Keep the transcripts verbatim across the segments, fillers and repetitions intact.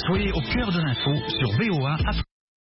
Soyez au cœur de l'info sur V O A Afrique.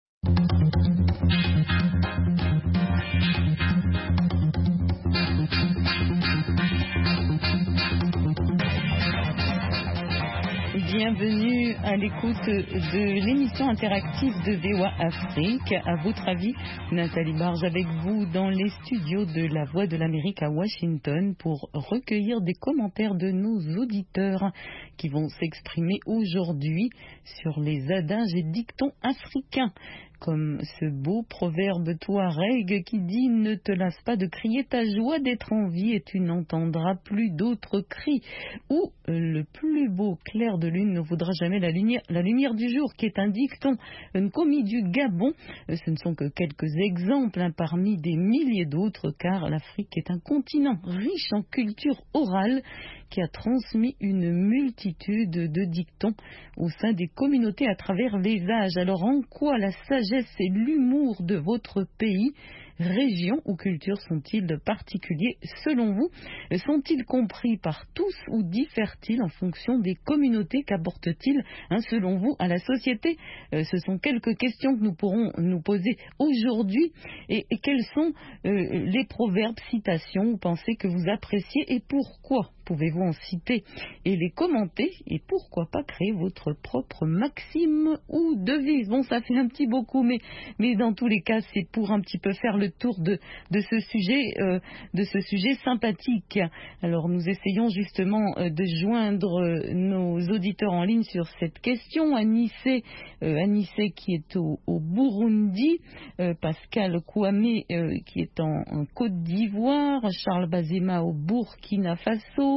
Bienvenue à l'écoute de l'émission interactive de V O A Afrique. À votre avis, Nathalie Barge avec vous dans les studios de La Voix de l'Amérique à Washington pour recueillir des commentaires de nos auditeurs qui vont s'exprimer aujourd'hui sur les adages et dictons africains. Comme ce beau proverbe touareg qui dit « Ne te lasse pas de crier ta joie d'être en vie et tu n'entendras plus d'autres cris » ou « Le plus beau clair de lune ne vaudra jamais la lumière, la lumière du jour » qui est un dicton commis du Gabon. Ce ne sont que quelques exemples hein, parmi des milliers d'autres car l'Afrique est un continent riche en culture orale qui a transmis une multitude de dictons au sein des communautés à travers les âges. Alors en quoi la sagesse et l'humour de votre pays, région ou culture sont-ils particuliers selon vous? Sont-ils compris par tous ou diffèrent-ils en fonction des communautés? Qu'apportent-ils hein, selon vous à la société? euh, Ce sont quelques questions que nous pourrons nous poser aujourd'hui. Et, et quels sont euh, les proverbes, citations ou pensées que vous appréciez et pourquoi? Pouvez-vous en citer et les commenter? Et pourquoi pas créer votre propre maxime ou devise? Bon, ça fait un petit beaucoup, mais, mais dans tous les cas, c'est pour un petit peu faire le tour de, de ce sujet, euh, de ce sujet sympathique. Alors, nous essayons justement euh, de joindre euh, nos auditeurs en ligne sur cette question. Anissé, euh, Anissé qui est au, au Burundi, euh, Pascal Kouame euh, qui est en, en Côte d'Ivoire, Charles Bazema au Burkina Faso.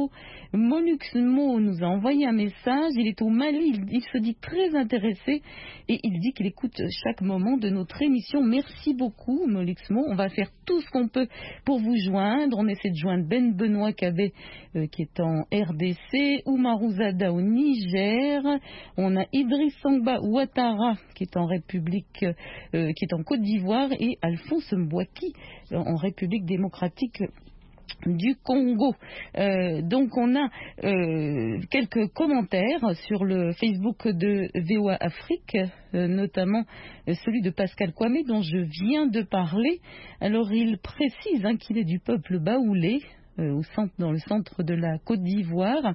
Moluxmo nous a envoyé un message, il est au Mali, il, il se dit très intéressé et il dit qu'il écoute chaque moment de notre émission. Merci beaucoup Moluxmo, on va faire tout ce qu'on peut pour vous joindre. On essaie de joindre Ben Benoît Kabé euh, qui est en R D C, Oumarou Zada au Niger, on a Idriss Sangba Ouattara qui est en République, euh, qui est en Côte d'Ivoire et Alphonse Mbouaki euh, en République démocratique du Congo. Euh, donc on a euh, quelques commentaires sur le Facebook de V O A Afrique, euh, notamment euh, celui de Pascal Kouame dont je viens de parler. Alors il précise hein, qu'il est du peuple baoulé, Euh, au centre, dans le centre de la Côte d'Ivoire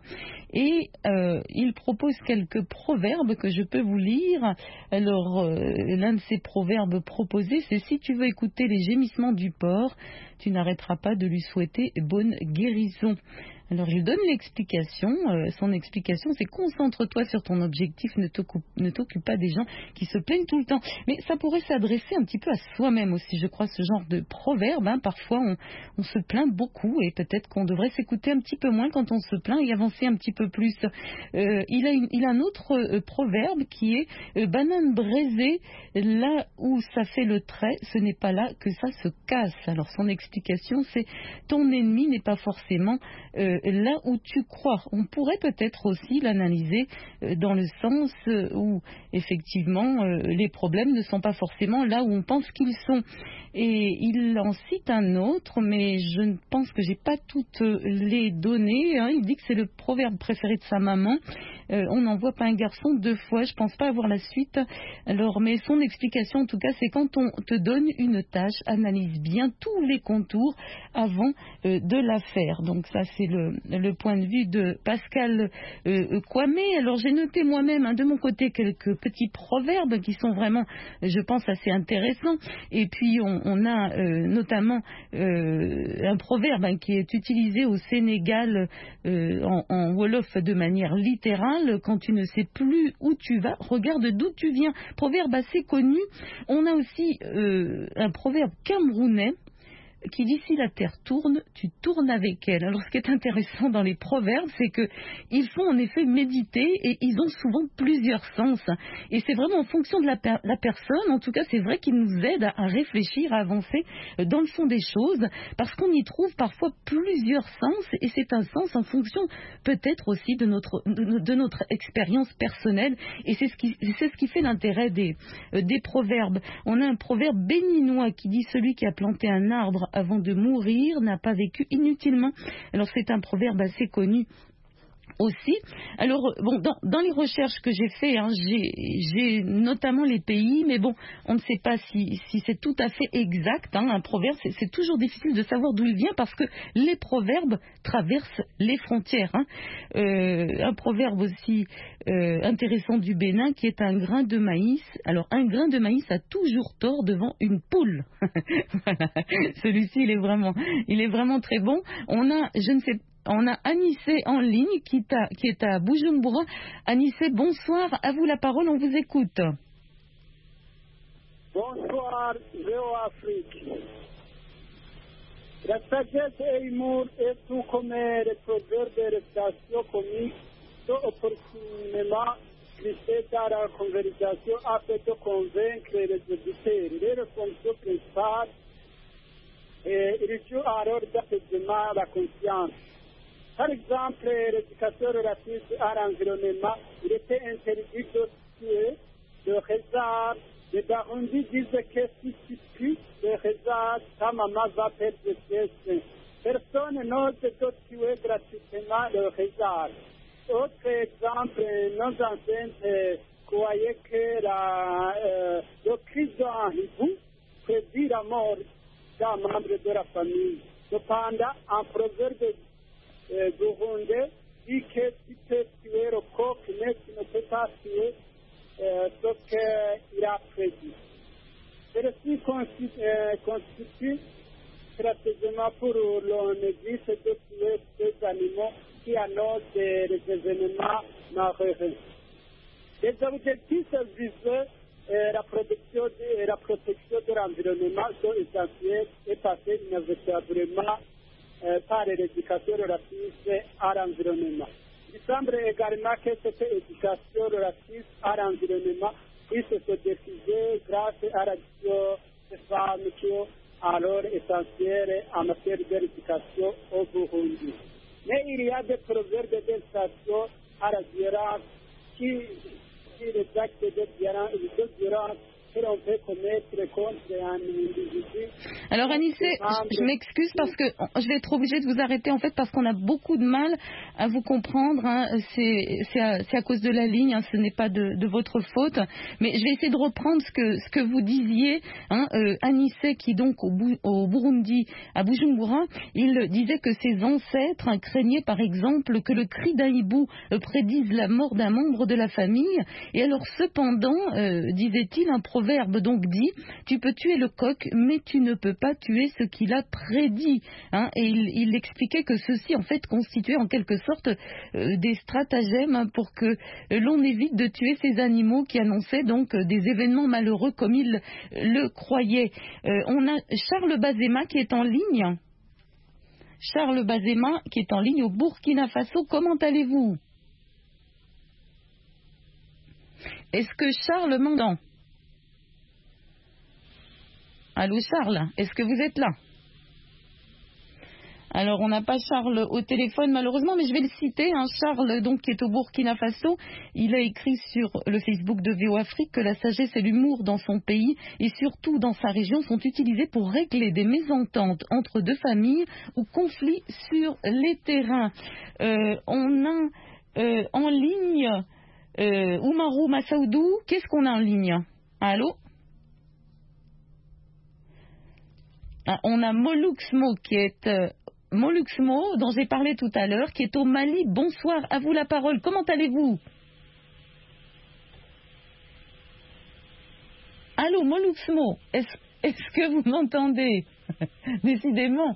et euh, il propose quelques proverbes que je peux vous lire. Alors euh, l'un de ces proverbes proposés c'est: si tu veux écouter les gémissements du porc, tu n'arrêteras pas de lui souhaiter bonne guérison. Alors il donne l'explication, euh, son explication c'est: concentre-toi sur ton objectif, ne t'occupe, ne t'occupe pas des gens qui se plaignent tout le temps. Mais ça pourrait s'adresser un petit peu à soi-même aussi, je crois, ce genre de proverbe. Hein. Parfois on, on se plaint beaucoup et peut-être qu'on devrait s'écouter un petit peu moins quand on se plaint et avancer un petit peu plus. Euh, il, a une, il a un autre euh, proverbe qui est euh, banane braisée, là où ça fait le trait, ce n'est pas là que ça se casse. Alors son explication c'est: ton ennemi n'est pas forcément euh, là où tu crois. On pourrait peut-être aussi l'analyser euh, dans le sens euh, où effectivement euh, les problèmes ne sont pas forcément là où on pense qu'ils sont. Et il en cite un autre, mais je ne pense que j'ai pas toutes les données. Hein. Il dit que c'est le proverbe préféré de sa maman. Euh, on n'envoie pas un garçon deux fois. Je pense pas avoir la suite. Alors, mais son explication, en tout cas, c'est: quand on te donne une tâche, analyse bien tous les contours avant euh, de la faire. Donc ça, c'est le, le point de vue de Pascal euh, Kouame. Alors, j'ai noté moi-même hein, de mon côté quelques petits proverbes qui sont vraiment, je pense, assez intéressants. Et puis, on, on a euh, notamment euh, un proverbe hein, qui est utilisé au Sénégal euh, en, en Wolof de manière littérale: quand tu ne sais plus où tu vas, regarde d'où tu viens. Proverbe assez connu. On a aussi euh, un proverbe camerounais qui dit: si la terre tourne, tu tournes avec elle. Alors ce qui est intéressant dans les proverbes, c'est que ils font en effet méditer et ils ont souvent plusieurs sens. Et c'est vraiment en fonction de la, per- la personne, en tout cas c'est vrai qu'ils nous aident à, à réfléchir, à avancer dans le fond des choses, parce qu'on y trouve parfois plusieurs sens et c'est un sens en fonction peut-être aussi de notre, de, de notre expérience personnelle et c'est ce qui, c'est ce qui fait l'intérêt des, euh, des proverbes. On a un proverbe béninois qui dit: celui qui a planté un arbre avant de mourir n'a pas vécu inutilement. Alors c'est un proverbe assez connu aussi. Alors, bon, dans, dans les recherches que j'ai faites, hein, j'ai, j'ai notamment les pays, mais bon, on ne sait pas si, si c'est tout à fait exact. Hein, un proverbe, c'est, c'est toujours difficile de savoir d'où il vient parce que les proverbes traversent les frontières. Hein. Euh, un proverbe aussi euh, intéressant du Bénin qui est un grain de maïs. Alors, un grain de maïs a toujours tort devant une poule. Voilà. Celui-ci, il est vraiment, il est vraiment très bon. On a, je ne sais pas, on a Anissé en ligne qui est à, qui est à Bujumbura. Anissé, bonsoir, à vous la parole, on vous écoute. Bonsoir, Géo Afrique. La sagesse et l'humour est tout comme les proverbes de réputation comique sont opportunément glissés dans la conversation afin de convaincre les auditeurs. Les fonctions principales, ils jouent alors d'apaisement la conscience. Par exemple, l'éducation relative à l'environnement, il était interdit de tuer le hasard. Les Barundi disent que si tu tues le hasard, ta maman va perdre ses seins. Personne n'ose de tuer gratuitement le hasard. Autre exemple, nos ancêtres croyaient que la, euh, le cri d'un hibou prédit la mort d'un membre de la famille. Cependant, en proverbe Euh, Burundais dit que tu peux tuer le coq, mais tu ne peux pas tuer euh, ce qu'il a prédit. Ceci constitue, euh, constitue stratégiquement pour l'Église de tuer ces animaux qui annoncent des, des événements malheureux. Les objectifs visent euh, la, protection de, la protection de l'environnement sont essentiels et passent inévitablement Euh, par l'éducation relative à l'environnement. Il semble également que cette éducation relative à l'environnement puisse se diffuser grâce à la vision des femmes qui sont alors essentielles en matière d'éducation au Burundi. Mais il y a des proverbes d'incitation à la violence qui, qui les actes de violence, de violence que l'on peut commettre contre un individu. Alors Anissé, je, je m'excuse parce que je vais être obligée de vous arrêter en fait parce qu'on a beaucoup de mal à vous comprendre. Hein. C'est, c'est, à, c'est à cause de la ligne, hein. Ce n'est pas de, de votre faute. Mais je vais essayer de reprendre ce que, ce que vous disiez. Hein. Euh, Anissé qui donc au, au Burundi, à Bujumbura, il disait que ses ancêtres hein, craignaient par exemple que le cri d'un hibou euh, prédise la mort d'un membre de la famille. Et alors cependant, euh, disait-il, un proverbe donc dit, tu peux tuer le coq, mais tu ne peux pas tuer ce qu'il a prédit. Hein. Et il, il expliquait que ceci, en fait, constituait en quelque sorte euh, des stratagèmes hein, pour que euh, l'on évite de tuer ces animaux qui annonçaient donc euh, des événements malheureux comme il euh, le croyait. Euh, on a Charles Bazema qui est en ligne. Charles Bazema qui est en ligne au Burkina Faso. Comment allez-vous? Est-ce que Charles m'entend? Allô Charles, est-ce que vous êtes là? Alors on n'a pas Charles au téléphone malheureusement, mais je vais le citer. Hein. Charles, donc, qui est au Burkina Faso, il a écrit sur le Facebook de V O Afrique que la sagesse et l'humour dans son pays et surtout dans sa région sont utilisés pour régler des mésententes entre deux familles ou conflits sur les terrains. Euh, on a euh, en ligne euh, Oumarou Massaoudou. Qu'est-ce qu'on a en ligne? Allô? Ah, on a Moluxmo qui est euh, Moluxmo dont j'ai parlé tout à l'heure, qui est au Mali. Bonsoir, à vous la parole. Comment allez-vous? Allô Moluxmo, est-ce, est-ce que vous m'entendez? Décidément.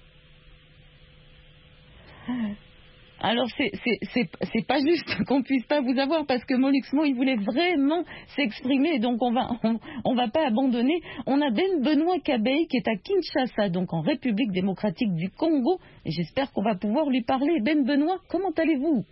Alors c'est, c'est, c'est, c'est pas juste qu'on puisse pas vous avoir parce que Moluxmo il voulait vraiment s'exprimer, donc on va on, on va pas abandonner. On a Ben Benoît Kabey qui est à Kinshasa, donc en République démocratique du Congo, et j'espère qu'on va pouvoir lui parler. Ben Benoît, comment allez-vous?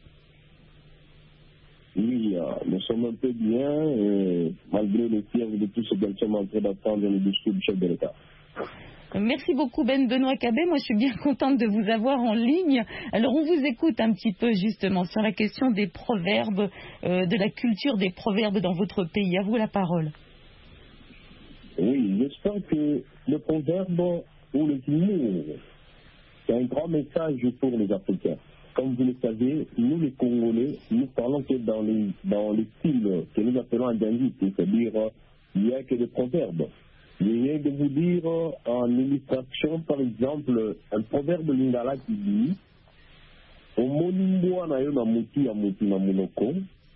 Oui, euh, nous sommes un peu bien, euh, malgré le fièvre de tout ce que nous sommes en train d'entendre le discours du chef de l'État. Merci beaucoup Ben Benoît Kabey, moi je suis bien contente de vous avoir en ligne. Alors on vous écoute un petit peu justement sur la question des proverbes, euh, de la culture des proverbes dans votre pays. À vous la parole. Oui, j'espère que le proverbe ou le humour, c'est un grand message pour les Africains. comme vous le savez, nous les Congolais, nous parlons que dans les, dans les styles que nous appelons andindiques, c'est-à-dire il n'y a que des proverbes. Il y a de vous dire en illustration, par exemple, un proverbe lingala qui dit Omonimboa na yo na mutu ya mutu na monoko,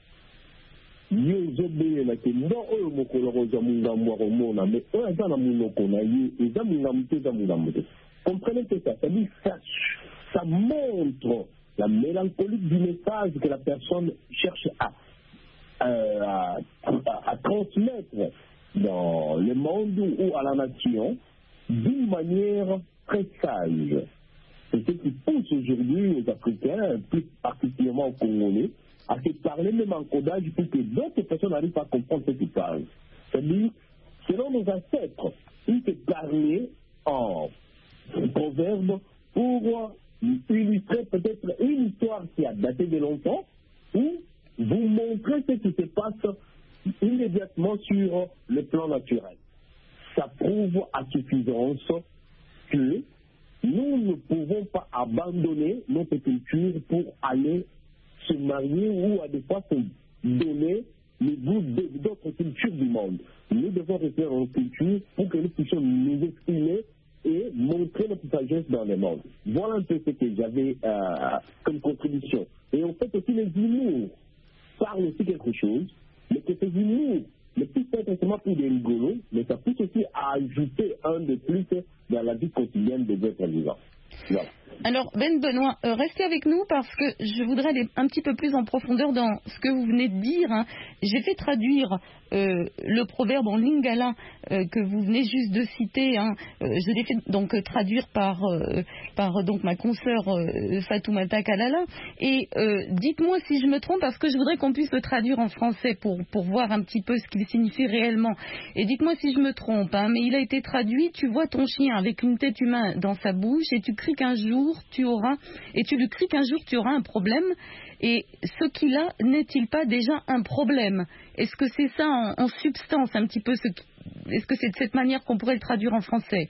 yo zobe na ke ndo oyo mokolo roza mungambo romona, mais eux eza na monoko na ye, eza mungambo te eza mungambo te. Comprenez que ça, ça dit ça, ça montre la mélancolie du message que la personne cherche à, euh, à, à, à transmettre dans le monde ou à la nation d'une manière très sage. C'est ce qui pousse aujourd'hui les Africains, plus particulièrement aux Congolais, à se parler même en codage pour que d'autres personnes n'arrivent pas à comprendre ce qu'ils parlent. C'est-à-dire, selon nos ancêtres, ils se parlaient en proverbe pour illustrer peut-être une histoire qui a daté de longtemps ou vous montrer ce qui se passe immédiatement sur le plan naturel. Ça prouve à suffisance que nous ne pouvons pas abandonner notre culture pour aller se marier ou à des fois se donner le goût d'autres cultures du monde. Nous devons rester en culture pour que nous puissions nous exprimer et montrer notre sagesse dans le monde. Voilà un peu ce que j'avais euh, comme contribution. Et en fait aussi les humours parlent aussi quelque chose, mais que ces humours ne puissent pas être seulement pour des rigolos, mais ça pousse aussi à ajouter un de plus dans la vie quotidienne des êtres vivants. Voilà. Alors Ben Benoît, euh, restez avec nous parce que je voudrais aller un petit peu plus en profondeur dans ce que vous venez de dire. Hein. J'ai fait traduire euh, le proverbe en lingala euh, que vous venez juste de citer. Hein. Euh, je l'ai fait donc euh, traduire par, euh, par donc ma consoeur euh, Fatoumata Kalala. Et euh, dites-moi si je me trompe parce que je voudrais qu'on puisse le traduire en français pour, pour voir un petit peu ce qu'il signifie réellement. Et dites-moi si je me trompe, hein, mais il a été traduit, tu vois ton chien avec une tête humaine dans sa bouche et tu cries qu'un jour tu auras, et tu lui cries qu'un jour tu auras un problème, et ce qu'il a n'est-il pas déjà un problème? Est-ce que c'est ça en, en substance un petit peu ce qui, est-ce que c'est de cette manière qu'on pourrait le traduire en français?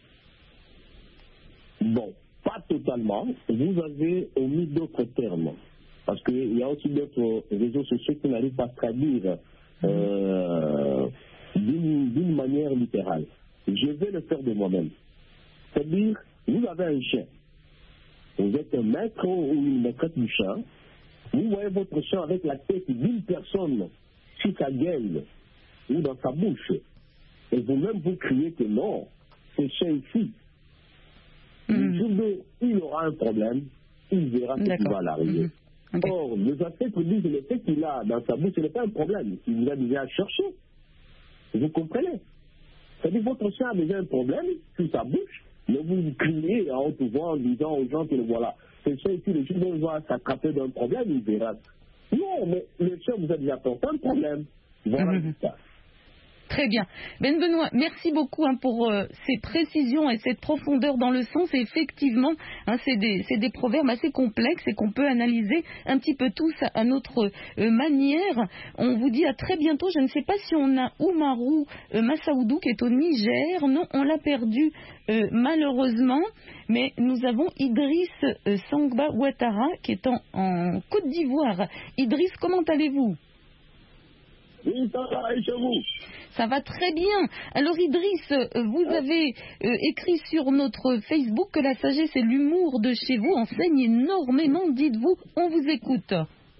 Bon, pas totalement. Vous avez omis d'autres termes, parce qu'il y a aussi d'autres réseaux sociaux qui n'arrivent pas à traduire euh, d'une, d'une manière littérale. Je vais le faire de moi-même. C'est-à-dire, vous avez un chien. Vous êtes un maître ou une maîtresse du chien. Vous voyez votre chien avec la tête d'une personne sur sa gueule ou dans sa bouche. Et vous-même vous criez que non, ce chien ici, mm. le jour où il aura un problème, il verra ce qui va l'arriver. Mm. Okay. Or, les ancêtres disent que le fait qu'il a dans sa bouche, ce n'est pas un problème. Il vous a déjà cherché. Vous comprenez? C'est-à-dire que votre chien a déjà un problème sur sa bouche. Mais vous criez à haute voix en disant aux gens que voilà, ce chien ici, le jour où il va s'attraper d'un problème, il verra. Non, mais le chien vous a déjà porté un problème. Voilà mm-hmm. ça. Très bien. Ben Benoît, merci beaucoup hein, pour euh, ces précisions et cette profondeur dans le sens. Et effectivement, hein, c'est, des, c'est des proverbes assez complexes et qu'on peut analyser un petit peu tous à, à notre euh, manière. On vous dit à très bientôt. Je ne sais pas si on a Oumarou euh, Massaoudou qui est au Niger. Non, on l'a perdu euh, malheureusement. Mais nous avons Idriss euh, Sangba Ouattara qui est en, en Côte d'Ivoire. Idriss, comment allez-vous? Oui, ça va, et chez vous? Ça va très bien. Alors Idriss, vous avez euh, écrit sur notre Facebook que la sagesse et l'humour de chez vous enseignent énormément. Dites-vous, on vous écoute.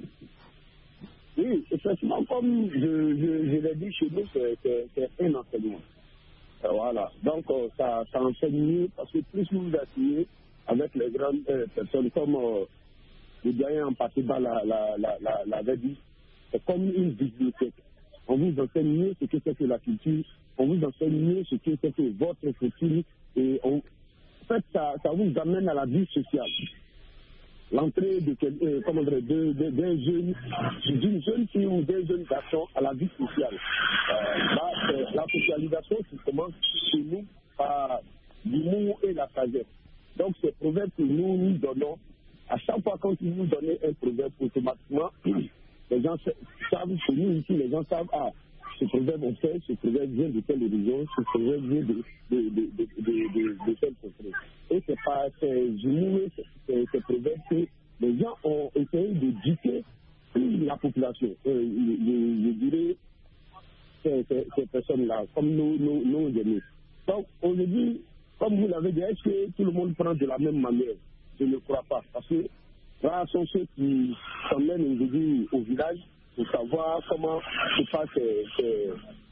Oui, effectivement, comme je, je, je l'ai dit chez nous, c'est, c'est, c'est un enseignement. Euh, voilà. Donc, euh, ça, ça enseigne mieux parce que plus vous vous asseyez avec les grandes euh, personnes, comme euh, le gagnant en participant l'avait la, la, la, la, la dit, c'est comme une bibliothèque. On vous enseigne mieux ce que c'est que la culture, on vous enseigne mieux ce que c'est que votre culture, et on, en fait, ça, ça vous amène à la vie sociale. L'entrée de, euh, comment dire, de, de, d'un jeune, d'une jeune fille ou d'un jeune garçon à la vie sociale. Euh, là, c'est la socialisation qui commence chez nous par l'humour et la sagesse. Donc, ces proverbes que nous nous donnons, à chaque fois quand vous nous donnez un proverbe, automatiquement, les gens savent, chez nous ici, les gens savent, ah, ce proverbe on fait, ce proverbe vient de telle religion, ce proverbe vient de, de, de, de, de, de, de telle contrée. Et c'est pas, c'est humour, c'est, c'est, c'est proverbe que les gens ont essayé d'éduquer la population. Euh, je, je, je dirais ces, ces, ces personnes-là, comme nous, nous, nous aînés. Donc aujourd'hui, comme vous l'avez dit, est-ce que tout le monde prend de la même manière? Je ne crois pas. Parce que là, sont ceux qui s'emmènent aujourd'hui au village pour savoir comment se passe ces,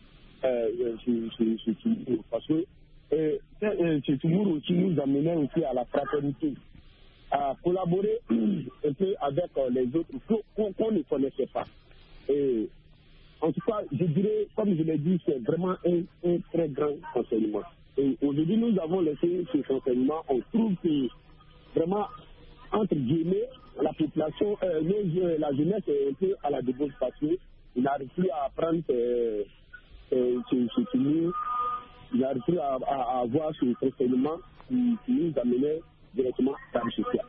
euh, ce Toumour. Parce que euh, ce Toumour aussi nous amenait aussi à la fraternité, à collaborer un peu avec les autres qu'on qu'on ne connaissait pas. Et en tout cas, je dirais, comme je l'ai dit, c'est vraiment un, un très grand enseignement. Et aujourd'hui, nous avons laissé ce enseignement. On trouve que vraiment, entre guillemets, la population, euh, les, la jeunesse est un peu à la débauche parce qu'il n'arrive plus à apprendre euh, euh, ce, ce Toumour, il n'arrive plus à, à, à avoir ce enseignement qui, qui nous amenait directement dans le social.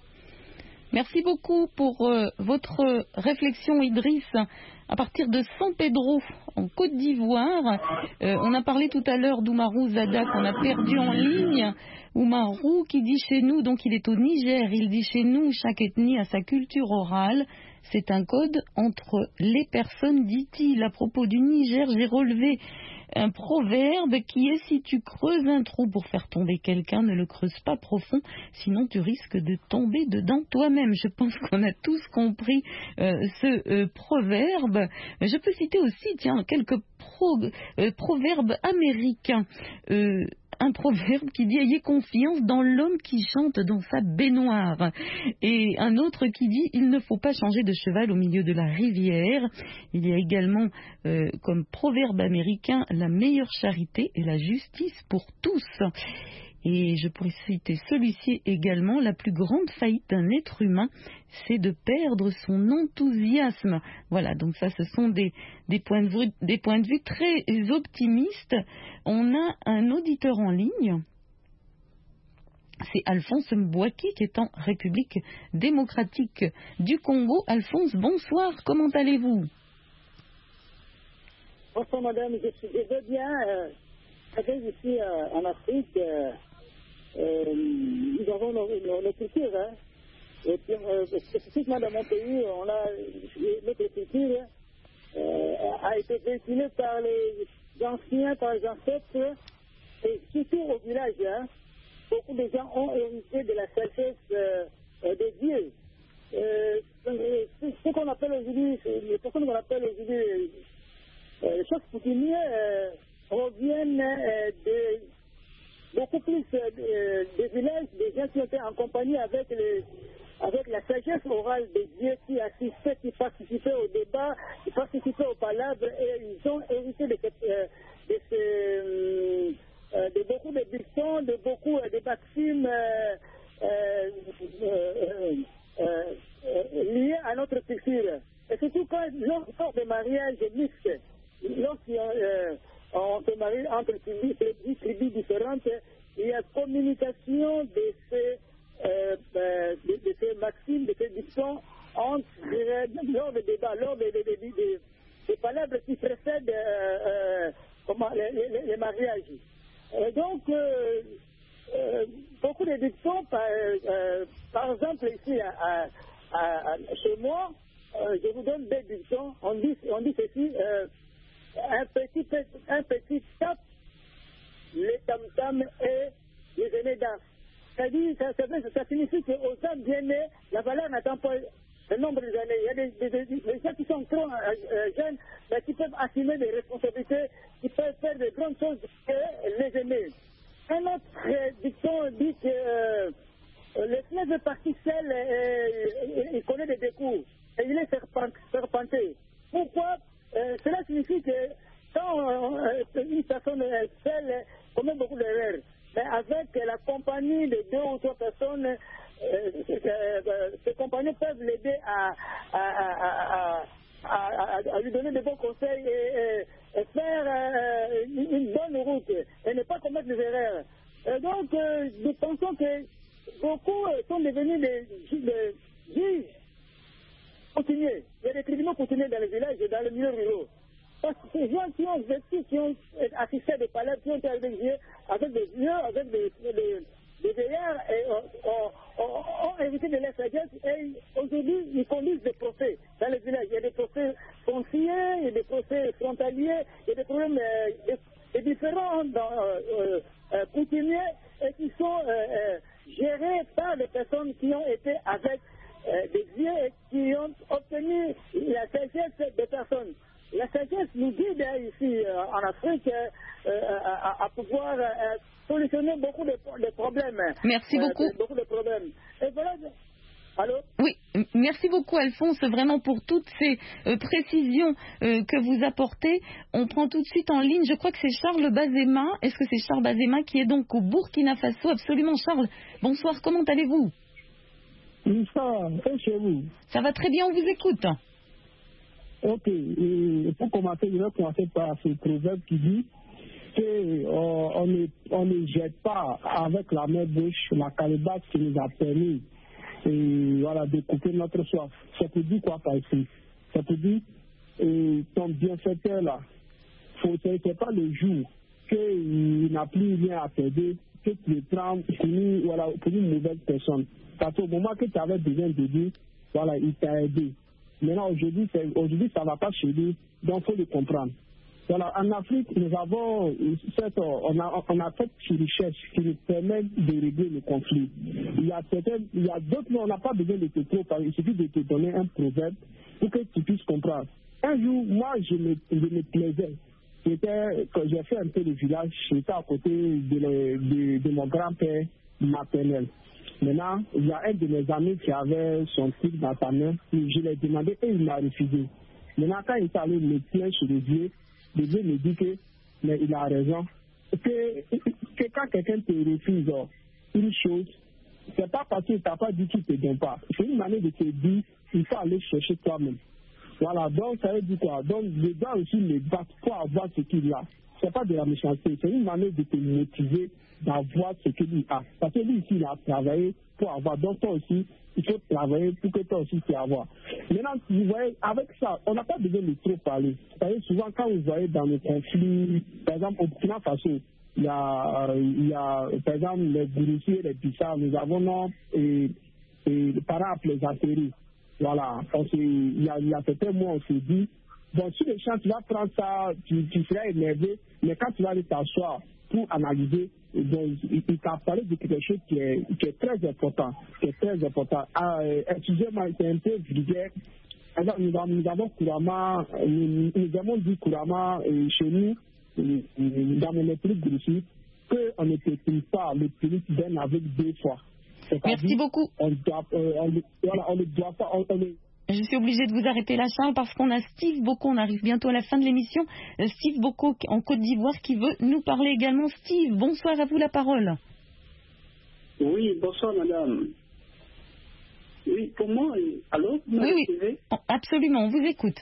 Merci beaucoup pour euh, votre réflexion, Idriss. À partir de San Pedro, en Côte d'Ivoire, euh, on a parlé tout à l'heure d'Oumarou Zada qu'on a perdu en ligne. Oumarou qui dit chez nous, donc il est au Niger, il dit chez nous, chaque ethnie a sa culture orale. C'est un code entre les personnes, dit-il. À propos du Niger, j'ai relevé un proverbe qui est: si tu creuses un trou pour faire tomber quelqu'un, ne le creuse pas profond, sinon tu risques de tomber dedans toi-même. Je pense qu'on a tous compris euh, ce euh, proverbe. Je peux citer aussi, tiens, quelques pro, euh, proverbes américains. Euh, Un proverbe qui dit: ayez confiance dans l'homme qui chante dans sa baignoire. Et un autre qui dit: il ne faut pas changer de cheval au milieu de la rivière. Il y a également euh, comme proverbe américain: la meilleure charité est la justice pour tous. Et je pourrais citer celui-ci également: la plus grande faillite d'un être humain, c'est de perdre son enthousiasme. Voilà, donc ça, ce sont des, des, points de vue, des points de vue très optimistes. On a un auditeur en ligne, c'est Alphonse Mbouaki, qui est en République démocratique du Congo. Alphonse, bonsoir, comment allez-vous? Bonsoir madame, je, suis, je vais bien. Euh, avec ici euh, en Afrique, euh, euh, nous avons nos, nos, nos cultures. Hein. Et puis, euh, spécifiquement dans mon pays, on a, notre culture euh, a été véhiculée par les anciens, par les ancêtres, et surtout au village. Hein. Beaucoup de gens ont hérité de la sagesse euh, euh, des dieux. Euh, ce qu'on appelle aujourd'hui, les personnes qu'on appelle aujourd'hui euh, les chefs coutumiers euh, reviennent euh, de beaucoup plus euh, des villages, des gens qui étaient en compagnie avec, les, avec la sagesse orale des dieux, qui assistaient, qui participaient au débat, qui participaient aux palabres, et ils ont hérité de, cette, euh, de, ce, euh, de beaucoup de dictons, de beaucoup euh, de maximes euh, euh, euh, euh, euh, liées à notre culture. Et surtout quand lors des mariages mixtes, lorsqu'on euh, se marie entre tribus, tribus différentes, il y a communication de ces, euh, euh, de, de ces maximes, de ces dictons entre, euh, lors des débats, lors des, des, des, des, des palabres qui précèdent euh, euh, comment, les, les, les mariages. Euh, donc, euh, euh, beaucoup de dictons, par, euh, par exemple ici à, à, à, chez moi, euh, je vous donne des dictons, on dit, on dit ceci, euh, un petit, un petit tape, les tam-tam et les aînés dansent. C'est-à-dire, ça, ça, ça signifie qu'aux âmes bien nées, la valeur n'attend pas le nombre d'années. Il y a des, des, des, des gens qui sont trop euh, jeunes, mais qui peuvent assumer des responsabilités, qui peuvent faire de grandes choses que les aînés. Un autre euh, dicton dit que euh, le fleuve parti seul, euh, il connaît des découps, et il est serpenté. Pourquoi? Euh, cela signifie que quand euh, une personne seule commet beaucoup d'erreurs, mais avec la compagnie de deux ou trois personnes, euh, euh, ces compagnies peuvent l'aider à, à, à, à, à, à lui donner de bons conseils et, et, et faire euh, une bonne route et ne pas commettre des erreurs. Et donc, euh, nous pensons que beaucoup sont devenus des, des juges coutumiers. Il y a des tribunaux coutumiers dans les villages et dans les milieux ruraux. Parce que ces gens qui ont vécu, qui ont assisté à des palais, qui ont été avec des vieux, avec des vieux, avec des, des, les vieillards ont, ont, ont hérité de la sagesse et aujourd'hui ils conduisent des procès dans les villages. Il y a des procès fonciers, il y a des procès frontaliers, il y a des problèmes euh, des différents dans, euh, euh, coutumiers et qui sont euh, euh, gérés par des personnes qui ont été avec euh, des vieux et qui ont obtenu la sagesse des personnes. La sagesse nous guide hein, ici euh, en Afrique euh, à, à pouvoir euh, solutionner beaucoup de, de problèmes. Merci euh, beaucoup. De, beaucoup de problèmes. Et voilà. Allô? Oui, merci beaucoup Alphonse, vraiment pour toutes ces euh, précisions euh, que vous apportez. On prend tout de suite en ligne, je crois que c'est Charles Bazema. Est-ce que c'est Charles Bazema qui est donc au Burkina Faso? Absolument Charles. Bonsoir, comment allez-vous? Oui, ça va, et chez vous? Ça va très bien, on vous écoute. Ok, et pour commencer, je vais commencer par ce proverbe qui dit qu'on euh, ne, on ne jette pas avec la main gauche la calebasse qui nous a permis et, voilà, de couper notre soif. Ça te dit quoi par ici? Ça te dit, et ton bienfaiteur là, ce n'est pas le jour qu'il n'a plus rien à t'aider, que tu le prends pour une, voilà, pour une mauvaise personne. Parce qu'au moment que tu avais besoin de lui, voilà, il t'a aidé. Maintenant, aujourd'hui, aujourd'hui ça ne va pas chez lui, donc il faut le comprendre. Voilà, en Afrique, nous avons cette, on a, on a fait une recherche qui nous permet de régler le conflit. Il y a certaines, il y a d'autres, mais on n'a pas besoin de te trop parler. Il suffit de te donner un proverbe pour que tu puisses comprendre. Un jour, moi, je me, je me plaisais. C'était, quand j'ai fait un peu de village, j'étais à côté de, le, de, de mon grand-père maternel. Maintenant, il y a un de mes amis qui avait son truc dans sa main, je l'ai demandé et il m'a refusé. Maintenant, quand il est allé me plaindre chez le vieux, le vieux me dit que, mais il a raison, que, que quand quelqu'un te refuse une chose, c'est pas parce qu'il t'a pas dit qu'il ne te donne pas. C'est une manière de te dire, il faut aller chercher toi-même. Voilà, donc ça veut dire quoi? Donc, les gars aussi le battent pour avoir ce qu'il a. C'est pas de la méchanceté, c'est une manière de te motiver d'avoir ce qu'il a. Parce que lui ici, il a travaillé pour avoir. Donc toi aussi, il faut travailler pour que toi aussi tu avoir. Maintenant, vous voyez, avec ça, on n'a pas besoin de trop parler. C'est-à-dire souvent quand vous voyez dans les conflits, par exemple au Burkina Faso, il y a, il y a par exemple les Bourroutiers, les Bissau, nous avons non, et, et les parents plaisanteries. Voilà, parce qu'il y a, il y a certains mois, on se dit, bon, sur les champs, tu vas prendre ça, tu, tu seras énervé, mais quand tu vas aller t'asseoir pour analyser, donc, il, il t'a parlé de quelque chose qui est, qui est très important, qui est très important. Ah, euh, excusez-moi, c'est un peu vulgaire. Alors, nous, nous avons couramment, nous, nous avons dit couramment euh, chez nous, euh, dans les républiques grossiers, qu'on ne peut pas le public d'un avec deux fois. Merci beaucoup. On doit, euh, on, voilà, on ne doit pas. On, on est... Je suis obligée de vous arrêter là, Charles, parce qu'on a Steve Boko, on arrive bientôt à la fin de l'émission. Steve Boko en Côte d'Ivoire qui veut nous parler également. Steve, bonsoir, à vous la parole. Oui, bonsoir madame. Oui, pour moi, allô? Oui, oui, absolument, on vous écoute.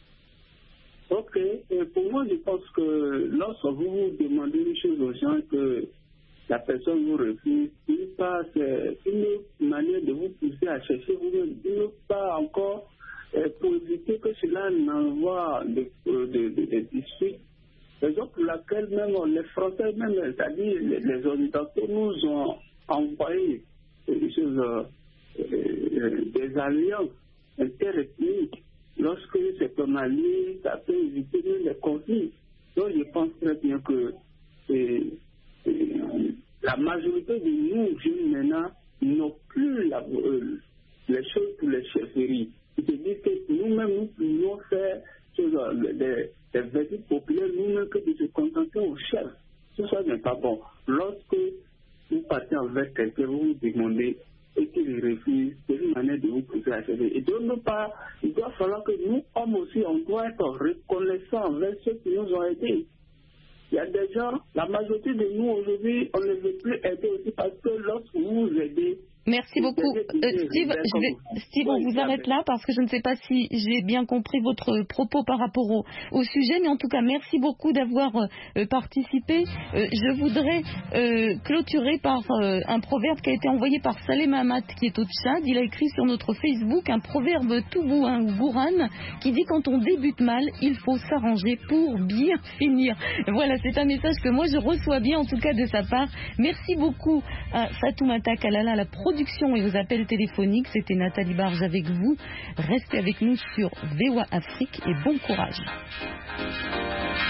Ok, et pour moi, je pense que lorsque vous demandez une chose aux gens que la personne vous refuse, il pas c'est une manière de vous pousser à chercher vous-même, il ne pas encore euh, pour éviter que cela n'envoie des de, de, de, de disputes. Raison pour laquelle même les Français, même, c'est-à-dire les, les Occidentaux, nous ont envoyé des choses, euh, euh, des alliances interethniques. Lorsque c'est un allié, ça peut éviter les conflits. Donc je pense très bien que euh, euh, la majorité de nous, jeunes maintenant, n'ont plus la, euh, les choses pour les chefferies. Ils se disent que nous-mêmes, nous pouvons faire euh, des, des visites populaires, nous-mêmes, que de se contenter au chef. Tout ça n'est pas bon. Lorsque vous partez avec quelqu'un, vous vous demandez et qu'il refuse, c'est une manière de vous pousser à chercher. Et de notre part, il doit falloir que nous, hommes aussi, on doit être reconnaissants envers ceux qui nous ont aidés. Il y a des gens, la majorité de nous aujourd'hui, on ne veut plus aider aussi parce que lorsque vous vous aidez, Merci beaucoup. Euh, Steve, je vais, Steve, on vous arrête là parce que je ne sais pas si j'ai bien compris votre propos par rapport au, au sujet, mais en tout cas, merci beaucoup d'avoir euh, participé. Euh, je voudrais euh, clôturer par euh, un proverbe qui a été envoyé par Salem Ahmad, qui est au Tchad. Il a écrit sur notre Facebook un proverbe toubouin ou gourane qui dit quand on débute mal, il faut s'arranger pour bien finir. Voilà, c'est un message que moi je reçois bien, en tout cas de sa part. Merci beaucoup à Fatoumata Kalala, à la production et aux appels téléphoniques. C'était Nathalie Barge avec vous. Restez avec nous sur V O A Afrique et bon courage.